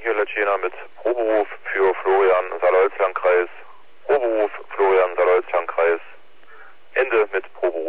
hier Letschena mit Proberuf für Florian Saarlouis-Landkreis. Proberuf Florian Saarlouis-Landkreis. Ende mit Proberuf.